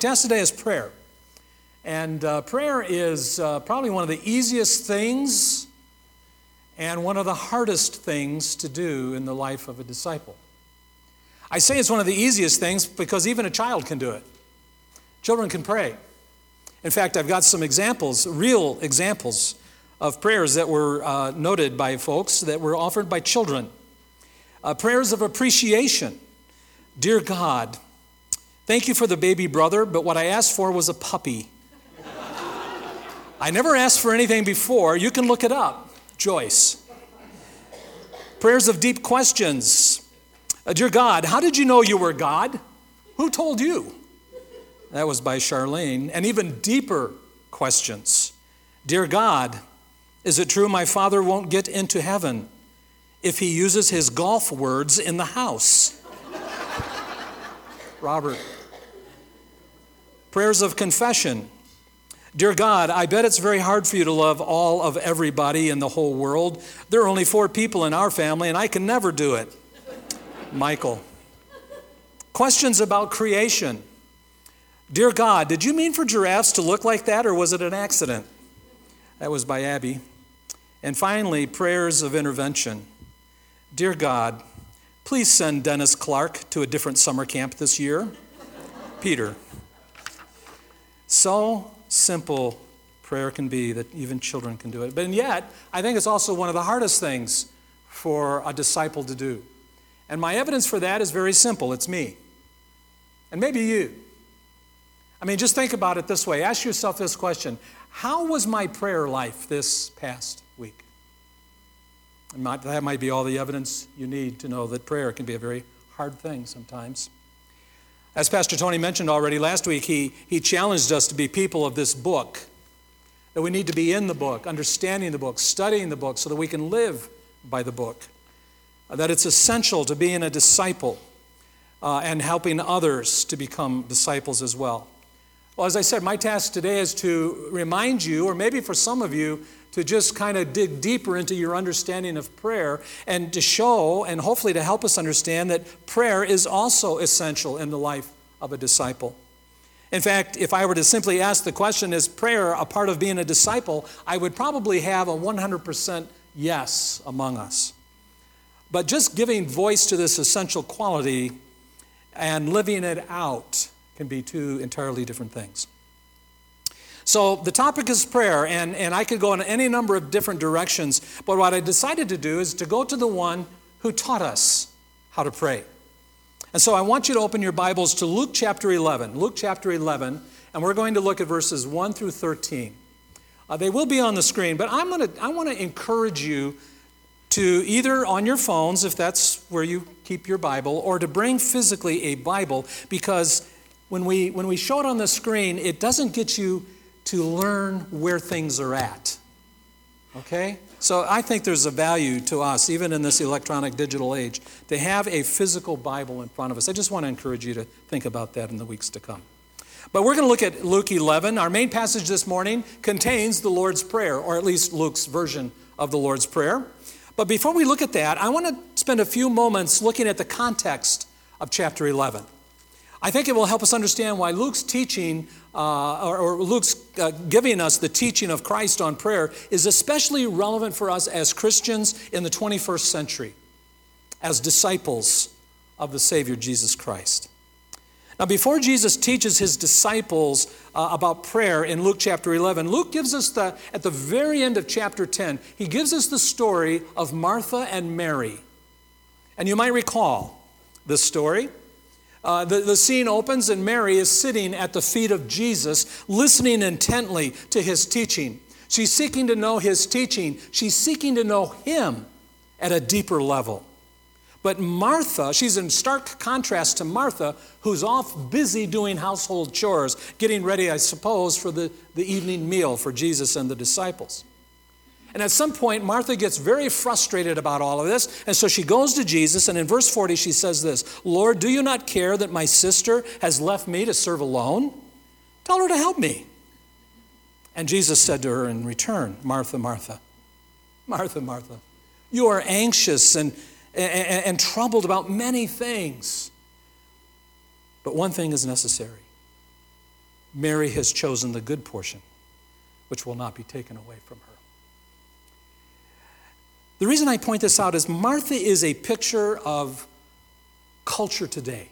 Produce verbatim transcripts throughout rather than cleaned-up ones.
task today is prayer. And uh, prayer is uh, probably one of the easiest things and one of the hardest things to do in the life of a disciple. I say it's one of the easiest things because even a child can do it. Children can pray. In fact, I've got some examples, real examples of prayers that were uh, noted by folks that were offered by children. Uh, prayers of appreciation. Dear God, thank you for the baby brother, but what I asked for was a puppy. I never asked for anything before. You can look it up. Joyce. Prayers of deep questions. Uh, Dear God, how did you know you were God? Who told you? That was by Charlene. And even deeper questions. Dear God, is it true my father won't get into heaven if he uses his golf words in the house? Robert. Prayers of confession. Dear God, I bet it's very hard for you to love all of everybody in the whole world. There are only four people in our family, and I can never do it. Michael. Questions about creation. Dear God, did you mean for giraffes to look like that, or was it an accident? That was by Abby. And finally, prayers of intervention. Dear God, please send Dennis Clark to a different summer camp this year. Peter. So simple prayer can be that even children can do it. But yet, I think it's also one of the hardest things for a disciple to do. And my evidence for that is very simple. It's me. And maybe you. I mean, just think about it this way. Ask yourself this question. How was my prayer life this past week? And that might be all the evidence you need to know that prayer can be a very hard thing sometimes. As Pastor Tony mentioned already last week, he, he challenged us to be people of this book, that we need to be in the book, understanding the book, studying the book so that we can live by the book, that it's essential to being a disciple uh, and helping others to become disciples as well. Well, as I said, my task today is to remind you, or maybe for some of you, to just kind of dig deeper into your understanding of prayer and to show and hopefully to help us understand that prayer is also essential in the life of a disciple. In fact, if I were to simply ask the question, is prayer a part of being a disciple, I would probably have a one hundred percent yes among us. But just giving voice to this essential quality and living it out can be two entirely different things. So the topic is prayer, and, and I could go in any number of different directions, but what I decided to do is to go to the one who taught us how to pray. And so I want you to open your Bibles to Luke chapter eleven. Luke chapter eleven, and we're going to look at verses one through thirteen. Uh, they will be on the screen, but I'm gonna, I want to encourage you to either on your phones, if that's where you keep your Bible, or to bring physically a Bible, because when we, when we show it on the screen, it doesn't get you to learn where things are at, okay? So I think there's a value to us, even in this electronic digital age, to have a physical Bible in front of us. I just want to encourage you to think about that in the weeks to come. But we're going to look at Luke eleven. Our main passage this morning contains the Lord's Prayer, or at least Luke's version of the Lord's Prayer. But before we look at that, I want to spend a few moments looking at the context of chapter eleven. I think it will help us understand why Luke's teaching, uh, or, or Luke's uh, giving us the teaching of Christ on prayer is especially relevant for us as Christians in the twenty-first century, as disciples of the Savior Jesus Christ. Now, before Jesus teaches his disciples uh, about prayer in Luke chapter eleven, Luke gives us the, at the very end of chapter ten, he gives us the story of Martha and Mary. And you might recall this story. Uh, the, the scene opens and Mary is sitting at the feet of Jesus, listening intently to his teaching. She's seeking to know his teaching. She's seeking to know him at a deeper level. But Martha, she's in stark contrast to Martha, who's off busy doing household chores, getting ready, I suppose, for the, the evening meal for Jesus and the disciples. And at some point, Martha gets very frustrated about all of this, and so she goes to Jesus, and in verse forty, she says this, Lord, do you not care that my sister has left me to serve alone? Tell her to help me. And Jesus said to her in return, Martha, Martha, Martha, Martha, you are anxious and, and, and troubled about many things, but one thing is necessary. Mary has chosen the good portion, which will not be taken away from her. The reason I point this out is Martha is a picture of culture today.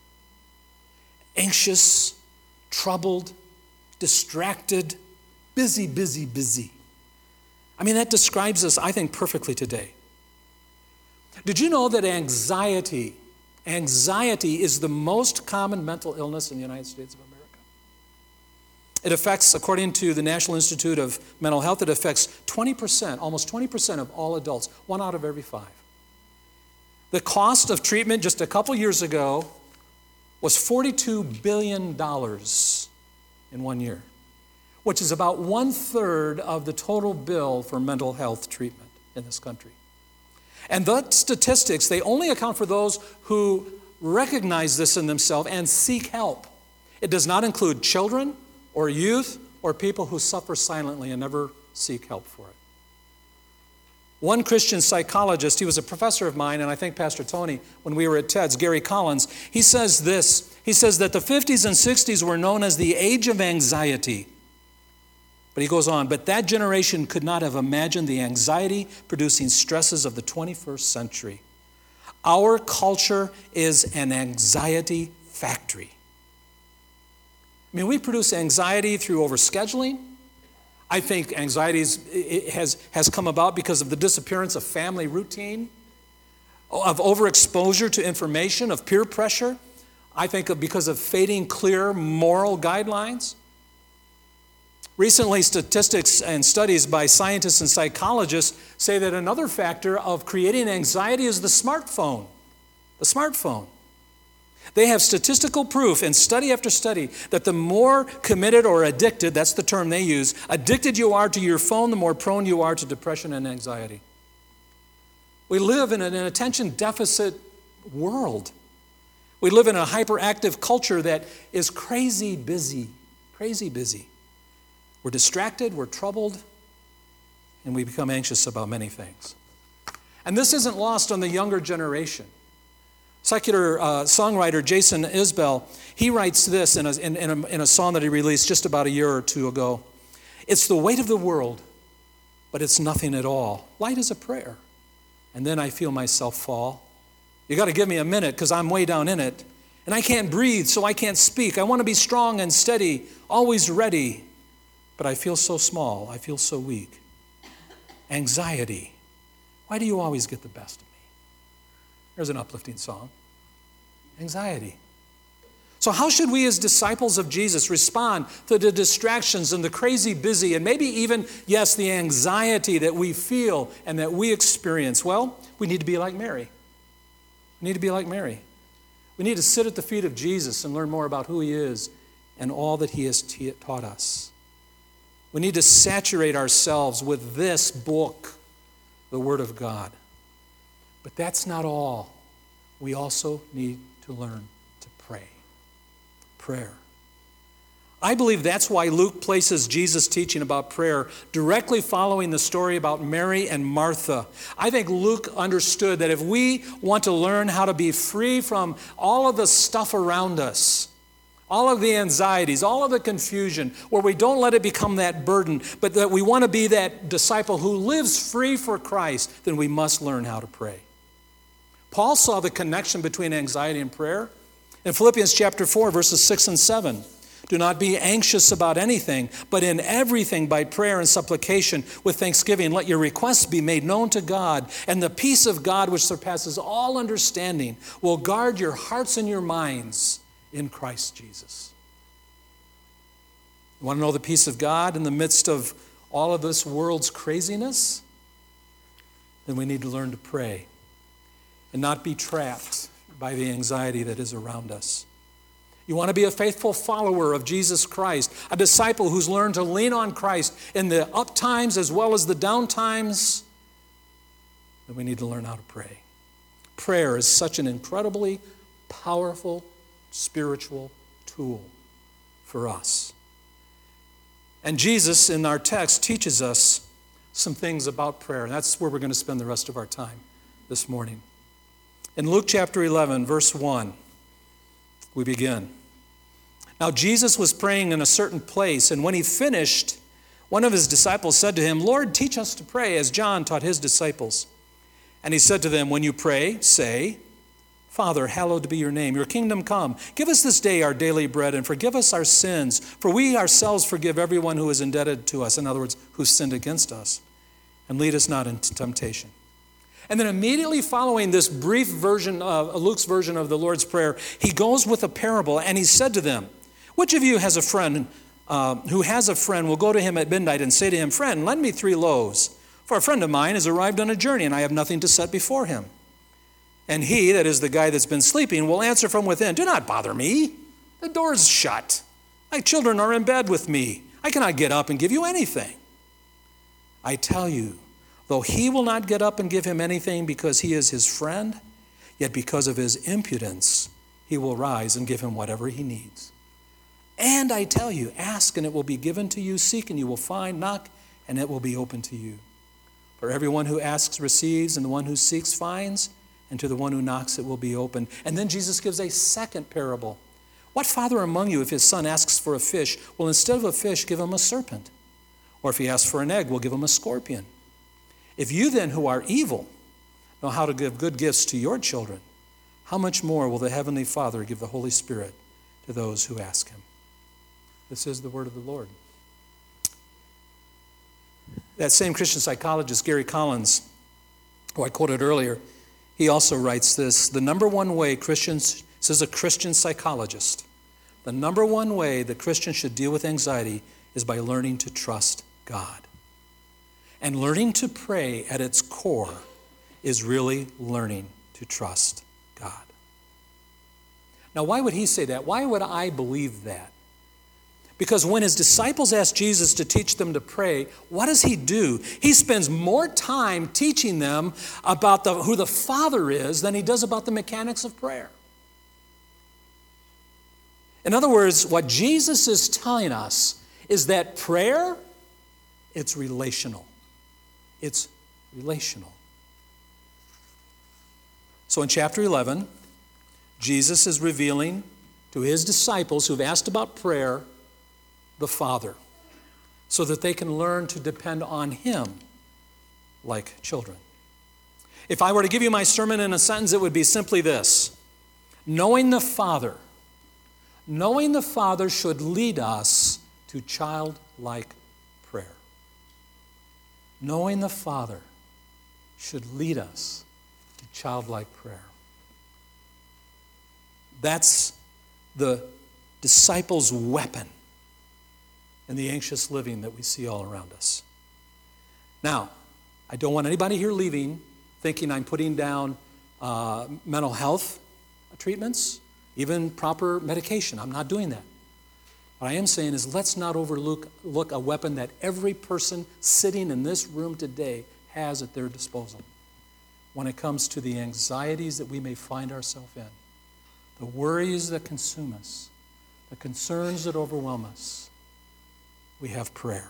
Anxious, troubled, distracted, busy, busy, busy. I mean, that describes us, I think, perfectly today. Did you know that anxiety, anxiety is the most common mental illness in the United States of America? It affects, according to the National Institute of Mental Health, it affects twenty percent, almost twenty percent of all adults, one out of every five. The cost of treatment just a couple years ago was forty-two billion dollars in one year, which is about one-third of the total bill for mental health treatment in this country. And the statistics, they only account for those who recognize this in themselves and seek help. It does not include children or youth or people who suffer silently and never seek help for it. One Christian psychologist, he was a professor of mine, and I think Pastor Tony, when we were at TEDS, Gary Collins, he says this. He says that the fifties and sixties were known as the age of anxiety. But he goes on, but that generation could not have imagined the anxiety-producing stresses of the twenty-first century. Our culture is an anxiety factory. I mean, we produce anxiety through overscheduling. I think anxiety has, has come about because of the disappearance of family routine, of overexposure to information, of peer pressure. I think of because of fading clear moral guidelines. Recently, statistics and studies by scientists and psychologists say that another factor of creating anxiety is the smartphone. The smartphone. They have statistical proof in study after study that the more committed or addicted, that's the term they use, addicted you are to your phone, the more prone you are to depression and anxiety. We live in an attention deficit world. We live in a hyperactive culture that is crazy busy, crazy busy. We're distracted, we're troubled, and we become anxious about many things. And this isn't lost on the younger generation. Secular uh, songwriter Jason Isbell, he writes this in a, in, in, a, in a song that he released just about a year or two ago. It's the weight of the world, but it's nothing at all. Light as a prayer. And then I feel myself fall. You got to give me a minute because I'm way down in it. And I can't breathe, so I can't speak. I want to be strong and steady, always ready. But I feel so small. I feel so weak. Anxiety. Why do you always get the best of me? There's an uplifting song. Anxiety. So how should we as disciples of Jesus respond to the distractions and the crazy busy and maybe even, yes, the anxiety that we feel and that we experience? Well, we need to be like Mary. We need to be like Mary. We need to sit at the feet of Jesus and learn more about who he is and all that he has t- taught us. We need to saturate ourselves with this book, the Word of God. But that's not all. We also need to learn to pray. Prayer. I believe that's why Luke places Jesus' teaching about prayer directly following the story about Mary and Martha. I think Luke understood that if we want to learn how to be free from all of the stuff around us, all of the anxieties, all of the confusion, where we don't let it become that burden, but that we want to be that disciple who lives free for Christ, then we must learn how to pray. Paul saw the connection between anxiety and prayer. In Philippians chapter four, verses six and seven, do not be anxious about anything, but in everything by prayer and supplication with thanksgiving, let your requests be made known to God, and the peace of God which surpasses all understanding will guard your hearts and your minds in Christ Jesus. You want to know the peace of God in the midst of all of this world's craziness? Then we need to learn to pray and not be trapped by the anxiety that is around us. You want to be a faithful follower of Jesus Christ, a disciple who's learned to lean on Christ in the up times as well as the down times, then we need to learn how to pray. Prayer is such an incredibly powerful spiritual tool for us. And Jesus, in our text, teaches us some things about prayer. And that's where we're going to spend the rest of our time this morning. In Luke chapter eleven, verse one, we begin. Now Jesus was praying in a certain place, and when he finished, one of his disciples said to him, Lord, teach us to pray, as John taught his disciples. And he said to them, when you pray, say, Father, hallowed be your name. Your kingdom come. Give us this day our daily bread, and forgive us our sins, for we ourselves forgive everyone who is indebted to us. In other words, who sinned against us. And lead us not into temptation. And then immediately following this brief version of Luke's version of the Lord's Prayer, he goes with a parable, and he said to them, which of you has a friend uh, who has a friend will go to him at midnight and say to him, friend, lend me three loaves, for a friend of mine has arrived on a journey, and I have nothing to set before him. And he, that is the guy that's been sleeping, will answer from within, do not bother me. The door's shut. My children are in bed with me. I cannot get up and give you anything. I tell you, though he will not get up and give him anything because he is his friend, yet because of his impudence, he will rise and give him whatever he needs. And I tell you, ask and it will be given to you, seek and you will find, knock and it will be open to you. For everyone who asks receives, and the one who seeks finds, and to the one who knocks it will be opened. And then Jesus gives a second parable. What father among you, if his son asks for a fish, will instead of a fish give him a serpent? Or if he asks for an egg, will give him a scorpion? If you then, who are evil, know how to give good gifts to your children, how much more will the Heavenly Father give the Holy Spirit to those who ask him? This is the word of the Lord. That same Christian psychologist, Gary Collins, who I quoted earlier, he also writes this, the number one way Christians, this is a Christian psychologist, the number one way that Christians should deal with anxiety is by learning to trust God. And learning to pray at its core is really learning to trust God. Now, why would he say that? Why would I believe that? Because when his disciples asked Jesus to teach them to pray, what does he do? He spends more time teaching them about the, who the Father is than he does about the mechanics of prayer. In other words, what Jesus is telling us is that prayer, it's relational. It's relational. So in chapter eleven, Jesus is revealing to his disciples who've asked about prayer the Father, so that they can learn to depend on him like children. If I were to give you my sermon in a sentence, it would be simply this. Knowing the Father, knowing the Father should lead us to childlike prayer. Knowing the Father should lead us to childlike prayer. That's the disciples' weapon in the anxious living that we see all around us. Now, I don't want anybody here leaving thinking I'm putting down uh, mental health treatments, even proper medication. I'm not doing that. What I am saying is let's not overlook look a weapon that every person sitting in this room today has at their disposal when it comes to the anxieties that we may find ourselves in, the worries that consume us, the concerns that overwhelm us. We have prayer.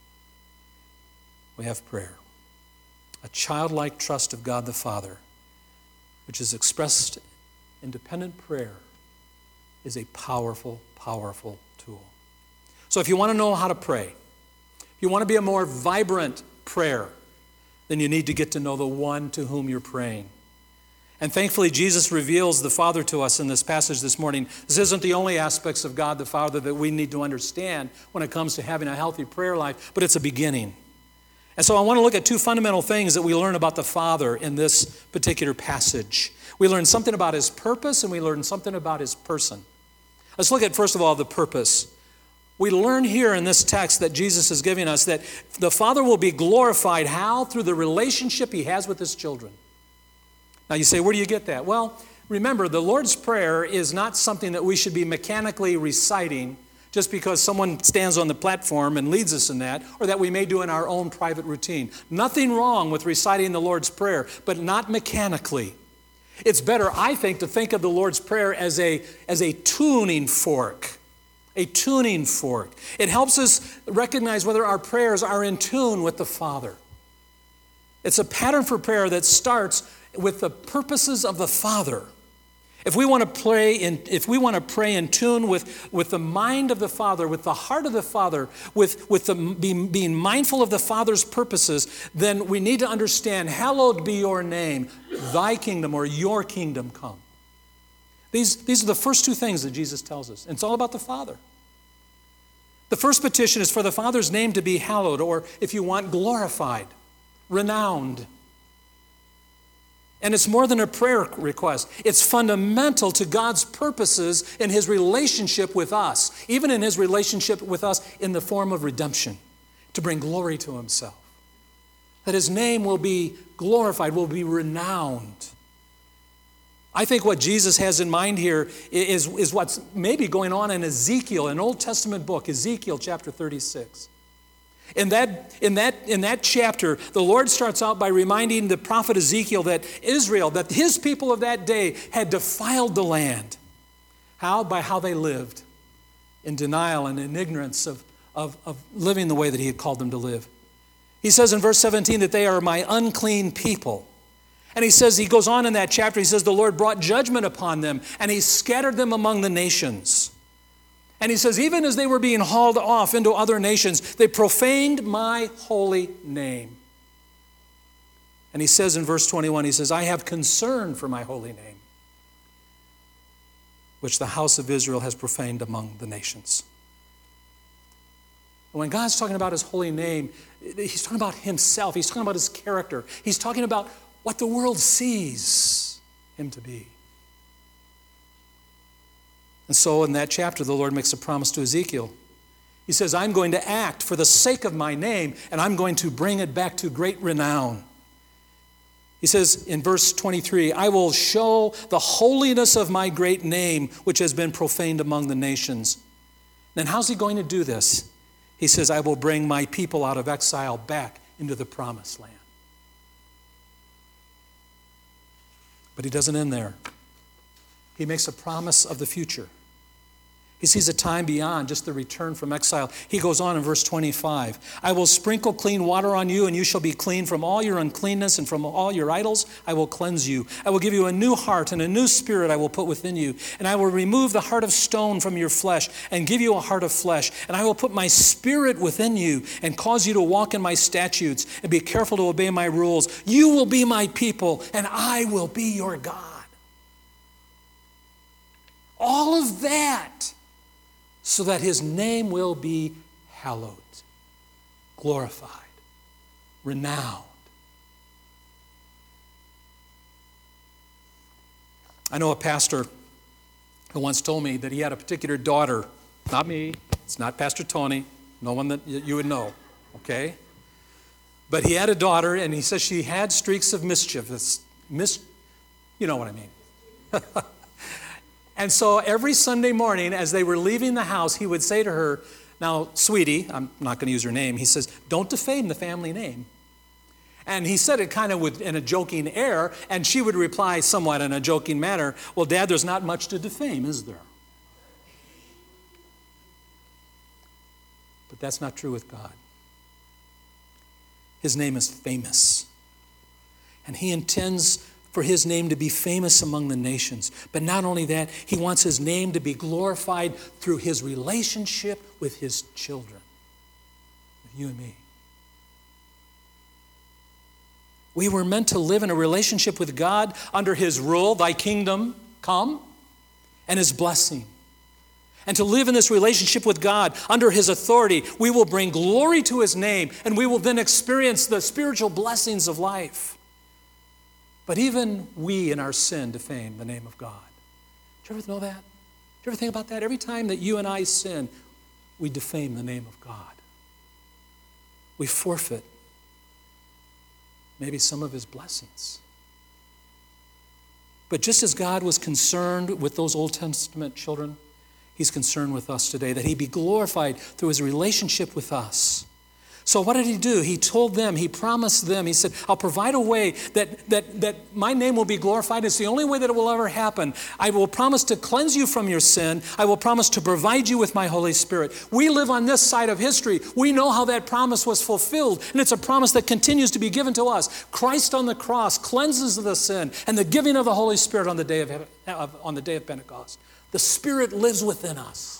We have prayer. A childlike trust of God the Father, which is expressed in dependent prayer, is a powerful, powerful tool. So if you want to know how to pray, if you want to be a more vibrant prayer, then you need to get to know the one to whom you're praying. And thankfully, Jesus reveals the Father to us in this passage this morning. This isn't the only aspects of God the Father that we need to understand when it comes to having a healthy prayer life, but it's a beginning. And so I want to look at two fundamental things that we learn about the Father in this particular passage. We learn something about his purpose, and we learn something about his person. Let's look at, first of all, the purpose. We learn here in this text that Jesus is giving us that the Father will be glorified. How? Through the relationship he has with his children. Now you say, where do you get that? Well, remember, the Lord's Prayer is not something that we should be mechanically reciting just because someone stands on the platform and leads us in that, or that we may do in our own private routine. Nothing wrong with reciting the Lord's Prayer, but not mechanically. It's better, I think, to think of the Lord's Prayer as a, as a tuning fork. A tuning fork. It helps us recognize whether our prayers are in tune with the Father. It's a pattern for prayer that starts with the purposes of the Father. If we want to pray in, if we want to pray in tune with, with the mind of the Father, with the heart of the Father, with, with the, being, being mindful of the Father's purposes, then we need to understand, hallowed be your name, thy kingdom or your kingdom come. These, these are the first two things that Jesus tells us. And it's all about the Father. The first petition is for the Father's name to be hallowed, or if you want, glorified, renowned. And it's more than a prayer request. It's fundamental to God's purposes in his relationship with us, even in his relationship with us in the form of redemption, to bring glory to himself. That his name will be glorified, will be renowned. I think what Jesus has in mind here is, is what's maybe going on in Ezekiel, an Old Testament book, Ezekiel chapter thirty-six. In that, in, that, in that chapter, the Lord starts out by reminding the prophet Ezekiel that Israel, that his people of that day had defiled the land. How? By how they lived, in denial and in ignorance of, of, of living the way that he had called them to live. He says in verse seventeen that they are my unclean people. And he says, he goes on in that chapter, he says, the Lord brought judgment upon them, and he scattered them among the nations. And he says, even as they were being hauled off into other nations, they profaned my holy name. And he says in verse twenty-one, he says, I have concern for my holy name, which the house of Israel has profaned among the nations. When God's talking about his holy name, he's talking about himself. He's talking about his character. He's talking about what the world sees him to be. And so in that chapter, the Lord makes a promise to Ezekiel. He says, I'm going to act for the sake of my name, and I'm going to bring it back to great renown. He says in verse twenty-three, I will show the holiness of my great name, which has been profaned among the nations. Then how's he going to do this? He says, I will bring my people out of exile back into the promised land. But he doesn't end there. He makes a promise of the future. He sees a time beyond just the return from exile. He goes on in verse twenty-five. I will sprinkle clean water on you, and you shall be clean from all your uncleanness, and from all your idols I will cleanse you. I will give you a new heart, and a new spirit I will put within you. And I will remove the heart of stone from your flesh, and give you a heart of flesh. And I will put my spirit within you, and cause you to walk in my statutes, and be careful to obey my rules. You will be my people, and I will be your God. All of that so that his name will be hallowed, glorified, renowned. I know a pastor who once told me that he had a particular daughter, not me, it's not Pastor Tony, no one that you would know, okay? But he had a daughter, and he says she had streaks of mischief. It's mis- you know what I mean. And so every Sunday morning, as they were leaving the house, he would say to her, now, sweetie, I'm not going to use her name, he says, don't defame the family name. And he said it kind of with, in a joking air, and she would reply somewhat in a joking manner, well, Dad, there's not much to defame, is there? But that's not true with God. His name is famous. And he intends for his name to be famous among the nations. But not only that, he wants his name to be glorified through his relationship with his children, with you and me. We were meant to live in a relationship with God under his rule, thy kingdom come, and his blessing. And to live in this relationship with God under his authority, we will bring glory to his name, and we will then experience the spiritual blessings of life. But even we in our sin defame the name of God. Did you ever know that? Did you ever think about that? Every time that you and I sin, we defame the name of God. We forfeit maybe some of his blessings. But just as God was concerned with those Old Testament children, he's concerned with us today, that he be glorified through his relationship with us. So what did he do? He told them, he promised them, he said, I'll provide a way that, that, that my name will be glorified. It's the only way that it will ever happen. I will promise to cleanse you from your sin. I will promise to provide you with my Holy Spirit. We live on this side of history. We know how that promise was fulfilled, and it's a promise that continues to be given to us. Christ on the cross cleanses the sin, and the giving of the Holy Spirit on the day of, on the day of Pentecost. The Spirit lives within us.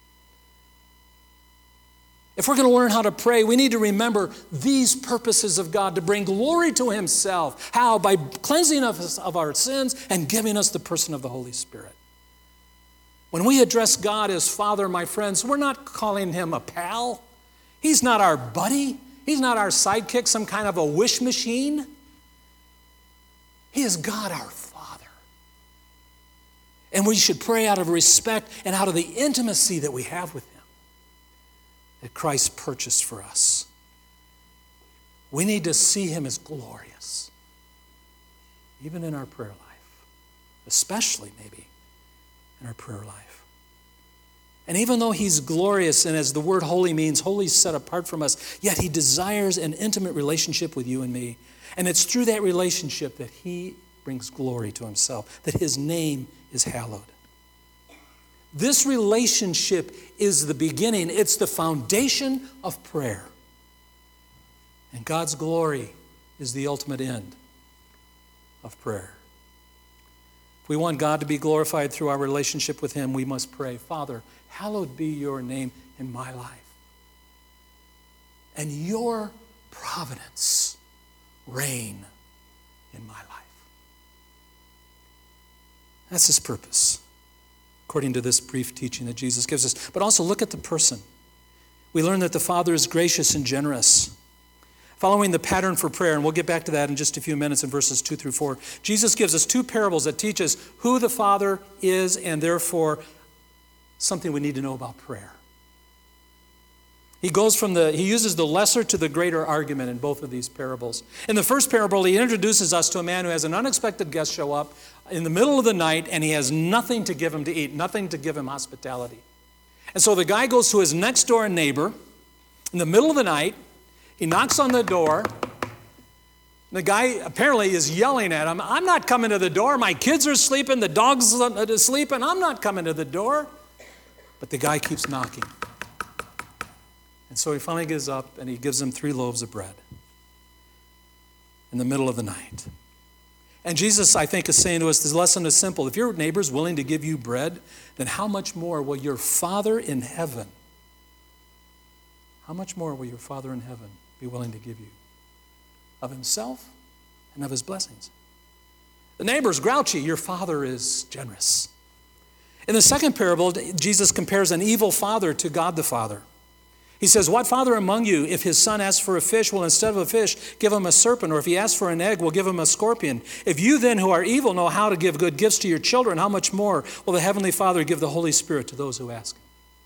If we're going to learn how to pray, we need to remember these purposes of God to bring glory to himself. How? By cleansing us of our sins and giving us the person of the Holy Spirit. When we address God as Father, my friends, we're not calling him a pal. He's not our buddy. He's not our sidekick, some kind of a wish machine. He is God our Father. And we should pray out of respect and out of the intimacy that we have with him, that Christ purchased for us. We need to see him as glorious, even in our prayer life, especially maybe in our prayer life. And even though he's glorious, and as the word holy means, holy set apart from us, yet he desires an intimate relationship with you and me. And it's through that relationship that he brings glory to himself, that his name is hallowed. This relationship is the beginning. It's the foundation of prayer. And God's glory is the ultimate end of prayer. If we want God to be glorified through our relationship with him, we must pray, Father, hallowed be your name in my life. And your providence reign in my life. That's his purpose, according to this brief teaching that Jesus gives us. But also look at the person. We learn that the Father is gracious and generous. Following the pattern for prayer, and we'll get back to that in just a few minutes in verses two through four, Jesus gives us two parables that teach us who the Father is and therefore something we need to know about prayer. He goes from the, he uses the lesser to the greater argument in both of these parables. In the first parable, he introduces us to a man who has an unexpected guest show up in the middle of the night, and he has nothing to give him to eat, nothing to give him hospitality. And so the guy goes to his next door neighbor in the middle of the night. He knocks on the door. The guy apparently is yelling at him, I'm not coming to the door. My kids are sleeping. The dog's sleeping. I'm not coming to the door. But the guy keeps knocking. And so he finally gives up, and he gives him three loaves of bread in the middle of the night. And Jesus, I think, is saying to us, this lesson is simple. If your neighbor's willing to give you bread, then how much more will your Father in heaven, how much more will your Father in heaven be willing to give you of himself and of his blessings? The neighbor's grouchy. Your Father is generous. In the second parable, Jesus compares an evil father to God the Father. He says, what father among you, if his son asks for a fish, will instead of a fish give him a serpent? Or if he asks for an egg, will give him a scorpion? If you then who are evil know how to give good gifts to your children, how much more will the Heavenly Father give the Holy Spirit to those who ask him?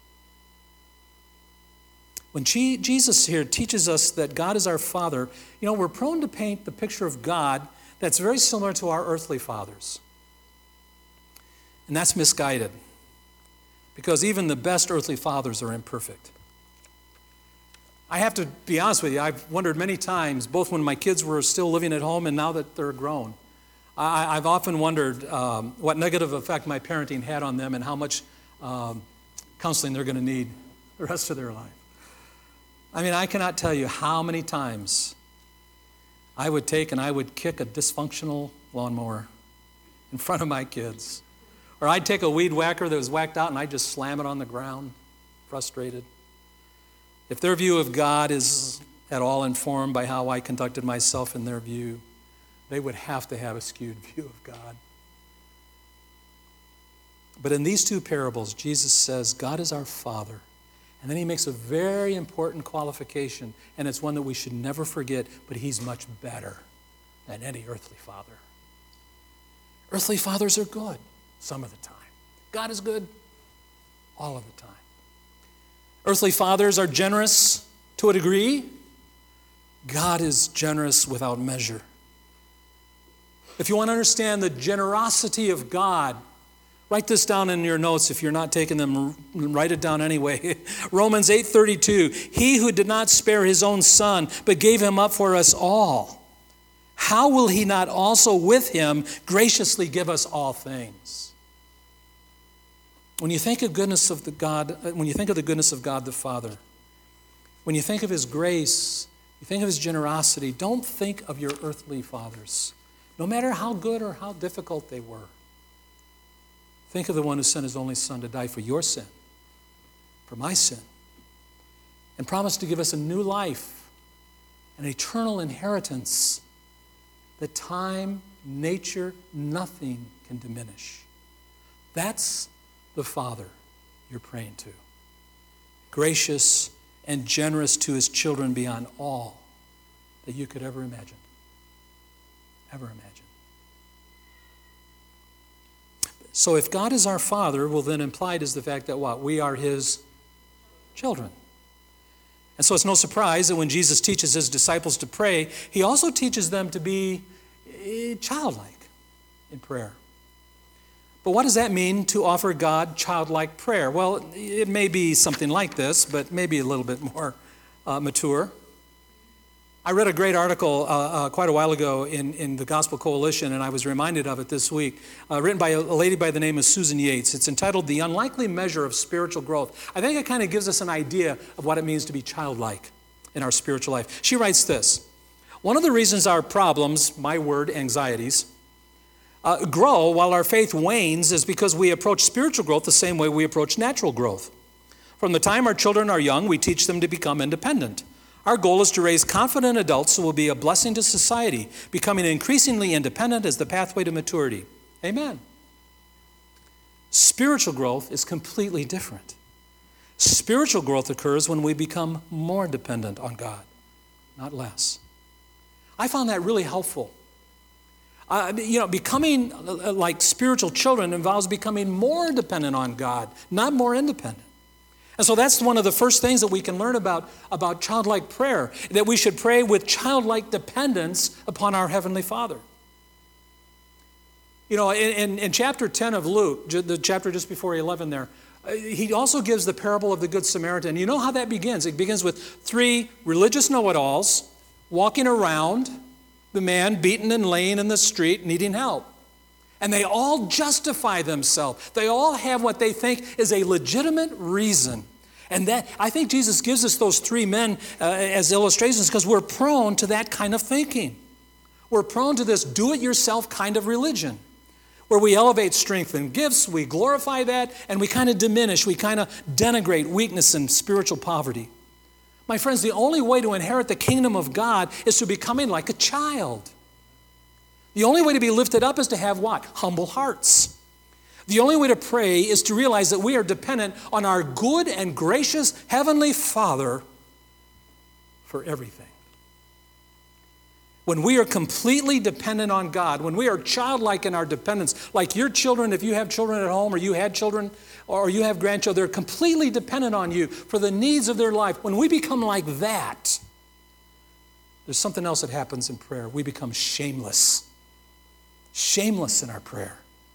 When Jesus here teaches us that God is our Father, you know, we're prone to paint the picture of God that's very similar to our earthly fathers. And that's misguided, because even the best earthly fathers are imperfect. I have to be honest with you, I've wondered many times, both when my kids were still living at home and now that they're grown, I, I've often wondered um, what negative effect my parenting had on them and how much um, counseling they're going to need the rest of their life. I mean, I cannot tell you how many times I would take and I would kick a dysfunctional lawnmower in front of my kids. Or I'd take a weed whacker that was whacked out and I'd just slam it on the ground, frustrated. If their view of God is at all informed by how I conducted myself in their view, they would have to have a skewed view of God. But in these two parables, Jesus says, God is our Father. And then he makes a very important qualification, and it's one that we should never forget, but he's much better than any earthly father. Earthly fathers are good some of the time. God is good all of the time. Earthly fathers are generous to a degree. God is generous without measure. If you want to understand the generosity of God, Write this down in your notes if you're not taking them. Write it down anyway. Romans eight thirty-two. He who did not spare his own son, but gave him up for us all, how will he not also with him graciously give us all things? When you think of goodness of the God, when you think of the goodness of God the Father, when you think of his grace, you think of his generosity, don't think of your earthly fathers, no matter how good or how difficult they were. Think of the one who sent his only son to die for your sin, for my sin, and promised to give us a new life, an eternal inheritance that time, nature, nothing can diminish. That's the Father you're praying to. Gracious and generous to his children beyond all that you could ever imagine. Ever imagine. So if God is our Father, well then implied is the fact that what? We are his children. And so it's no surprise that when Jesus teaches his disciples to pray, he also teaches them to be childlike in prayer. But what does that mean to offer God childlike prayer? Well, it may be something like this, but maybe a little bit more uh, mature. I read a great article uh, uh, quite a while ago in, in the Gospel Coalition, and I was reminded of it this week, uh, written by a, a lady by the name of Susan Yates. It's entitled The Unlikely Measure of Spiritual Growth. I think it kind of gives us an idea of what it means to be childlike in our spiritual life. She writes this: one of the reasons our problems, my word, anxieties, uh, grow while our faith wanes is because we approach spiritual growth the same way we approach natural growth. From the time our children are young, we teach them to become independent. Our goal is to raise confident adults who will be a blessing to society, becoming increasingly independent as the pathway to maturity. Amen. Spiritual growth is completely different. Spiritual growth occurs when we become more dependent on God, not less. I found that really helpful. Uh, you know, becoming like spiritual children involves becoming more dependent on God, not more independent. And so that's one of the first things that we can learn about, about childlike prayer, that we should pray with childlike dependence upon our Heavenly Father. You know, in, in, in chapter ten of Luke, the chapter just before eleven there, he also gives the parable of the Good Samaritan. You know how that begins? It begins with three religious know-it-alls walking around the man beaten and laying in the street needing help. And they all justify themselves. They all have what they think is a legitimate reason. And that, I think Jesus gives us those three men uh, as illustrations because we're prone to that kind of thinking. We're prone to this do-it-yourself kind of religion where we elevate strength and gifts, we glorify that, and we kind of diminish, we kind of denigrate weakness and spiritual poverty. My friends, the only way to inherit the kingdom of God is to becoming like a child. The only way to be lifted up is to have what? Humble hearts. The only way to pray is to realize that we are dependent on our good and gracious Heavenly Father for everything. When we are completely dependent on God, when we are childlike in our dependence, like your children, if you have children at home or you had children or you have grandchildren, they're completely dependent on you for the needs of their life. When we become like that, there's something else that happens in prayer. We become shameless. Shameless in our prayer.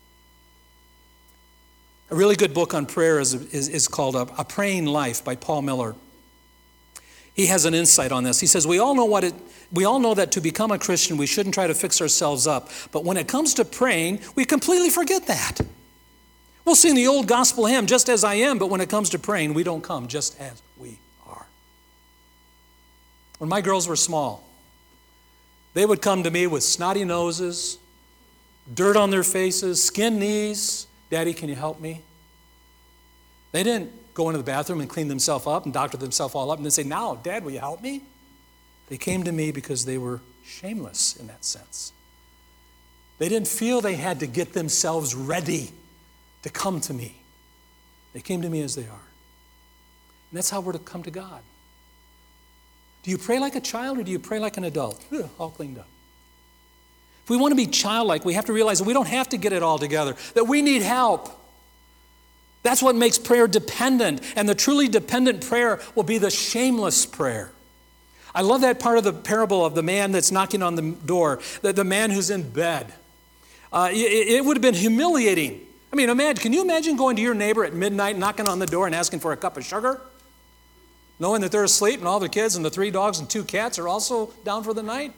A really good book on prayer is, is, is called A, A Praying Life by Paul Miller. He has an insight on this. He says, we all know what it, we all know that to become a Christian, we shouldn't try to fix ourselves up. But when it comes to praying, we completely forget that. We'll sing the old gospel hymn, just as I am, but when it comes to praying, we don't come just as we are. When my girls were small, they would come to me with snotty noses, dirt on their faces, skinned knees. Daddy, can you help me? They didn't go into the bathroom and clean themselves up and doctor themselves all up and then say, now, Dad, will you help me? They came to me because they were shameless in that sense. They didn't feel they had to get themselves ready to come to me. They came to me as they are. And that's how we're to come to God. Do you pray like a child or do you pray like an adult? Ugh, all cleaned up. If we want to be childlike, we have to realize that we don't have to get it all together, that we need help. That's what makes prayer dependent, and the truly dependent prayer will be the shameless prayer. I love that part of the parable of the man that's knocking on the door, the, the man who's in bed. Uh, it, it would have been humiliating I mean, imagine, can you imagine going to your neighbor at midnight, knocking on the door and asking for a cup of sugar? Knowing that they're asleep and all the kids and the three dogs and two cats are also down for the night?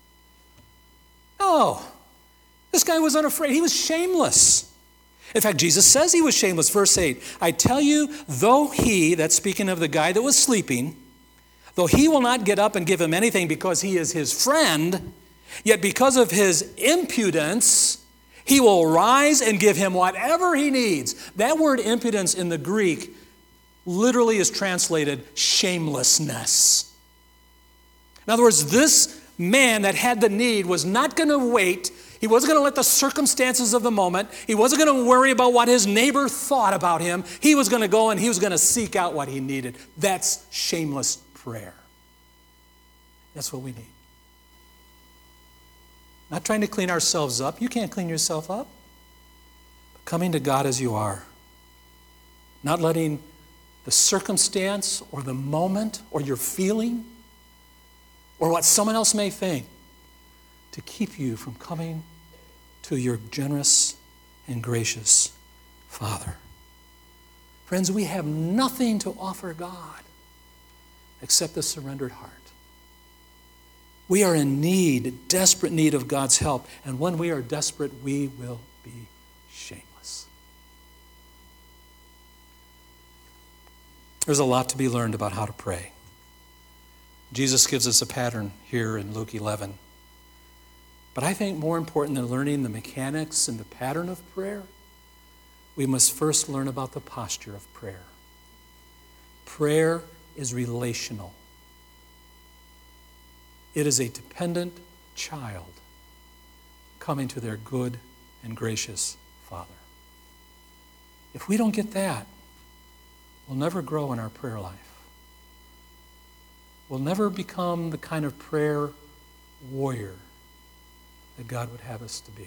No. This guy was unafraid. He was shameless. In fact, Jesus says he was shameless. Verse eight, I tell you, though he, that's speaking of the guy that was sleeping, though he will not get up and give him anything because he is his friend, yet because of his impudence, he will rise and give him whatever he needs. That word impudence in the Greek literally is translated shamelessness. In other words, this man that had the need was not going to wait. He wasn't going to let the circumstances of the moment. He wasn't going to worry about what his neighbor thought about him. He was going to go and he was going to seek out what he needed. That's shameless prayer. That's what we need. Not trying to clean ourselves up. You can't clean yourself up. But coming to God as you are. Not letting the circumstance or the moment or your feeling or what someone else may think to keep you from coming to your generous and gracious Father. Friends, we have nothing to offer God except a surrendered heart. We are in need, desperate need of God's help. And when we are desperate, we will be shameless. There's a lot to be learned about how to pray. Jesus gives us a pattern here in Luke eleven. But I think more important than learning the mechanics and the pattern of prayer, we must first learn about the posture of prayer. Prayer is relational. It is a dependent child coming to their good and gracious Father. If we don't get that, we'll never grow in our prayer life. We'll never become the kind of prayer warrior that God would have us to be.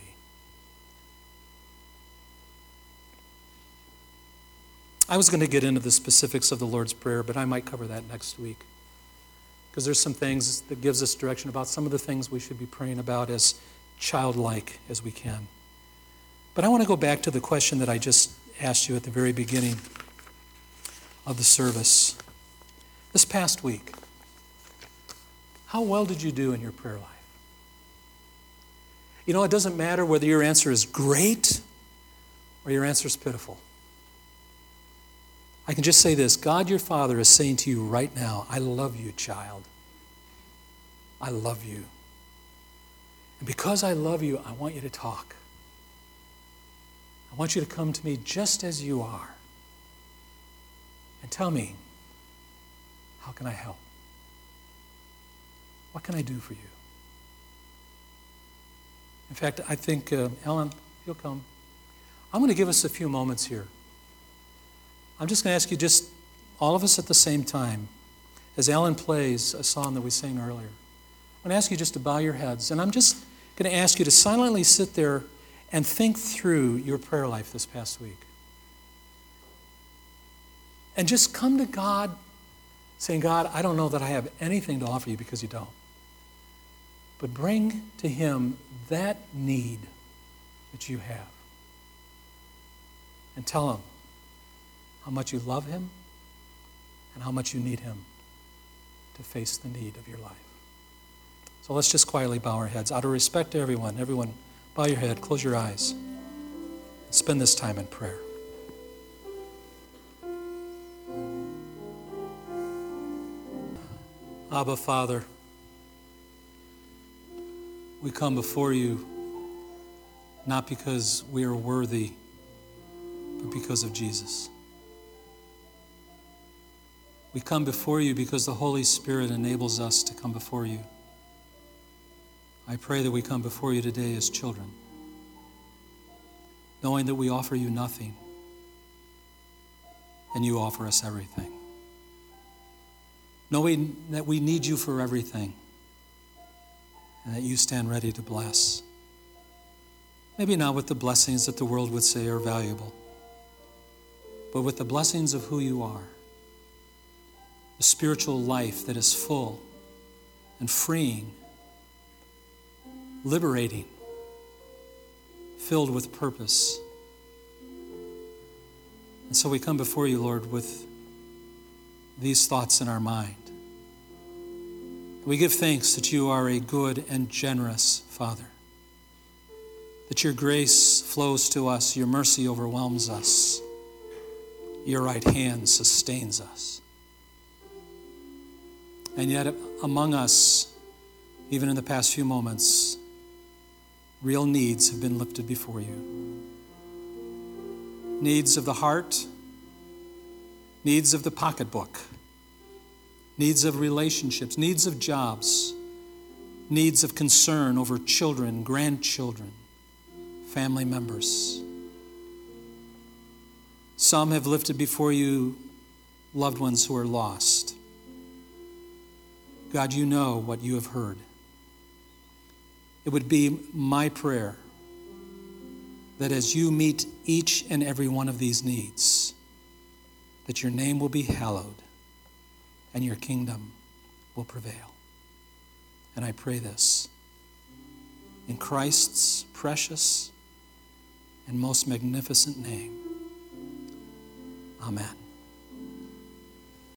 I was going to get into the specifics of the Lord's Prayer, but I might cover that next week. Because there's some things that gives us direction about some of the things we should be praying about as childlike as we can. But I want to go back to the question that I just asked you at the very beginning of the service. This past week, how well did you do in your prayer life? You know, it doesn't matter whether your answer is great or your answer is pitiful. I can just say this, God your Father is saying to you right now, I love you, child. I love you. And because I love you, I want you to talk. I want you to come to me just as you are. And tell me, how can I help? What can I do for you? In fact, I think, uh, Ellen, you'll come. I'm going to give us a few moments here. I'm just going to ask you just, all of us at the same time, as Alan plays a song that we sang earlier, I'm going to ask you just to bow your heads, and I'm just going to ask you to silently sit there and think through your prayer life this past week. And just come to God saying, God, I don't know that I have anything to offer you because you don't. But bring to Him that need that you have. And tell Him how much you love Him and how much you need Him to face the need of your life. So let's just quietly bow our heads. Out of respect to everyone, everyone, bow your head, close your eyes, and spend this time in prayer. Abba, Father, we come before you not because we are worthy, but because of Jesus. We come before you because the Holy Spirit enables us to come before you. I pray that we come before you today as children, knowing that we offer you nothing, and you offer us everything. Knowing that we need you for everything, and that you stand ready to bless. Maybe not with the blessings that the world would say are valuable, but with the blessings of who you are. A spiritual life that is full and freeing, liberating, filled with purpose And so we come before you, Lord, with these thoughts in our mind. We give thanks that you are a good and generous Father, that your grace flows to us, your mercy overwhelms us, your right hand sustains us. And yet among us, even in the past few moments, real needs have been lifted before you. Needs of the heart, needs of the pocketbook, needs of relationships, needs of jobs, needs of concern over children, grandchildren, family members. Some have lifted before you loved ones who are lost. God, you know what you have heard. It would be my prayer that as you meet each and every one of these needs, that your name will be hallowed and your kingdom will prevail. And I pray this in Christ's precious and most magnificent name. Amen.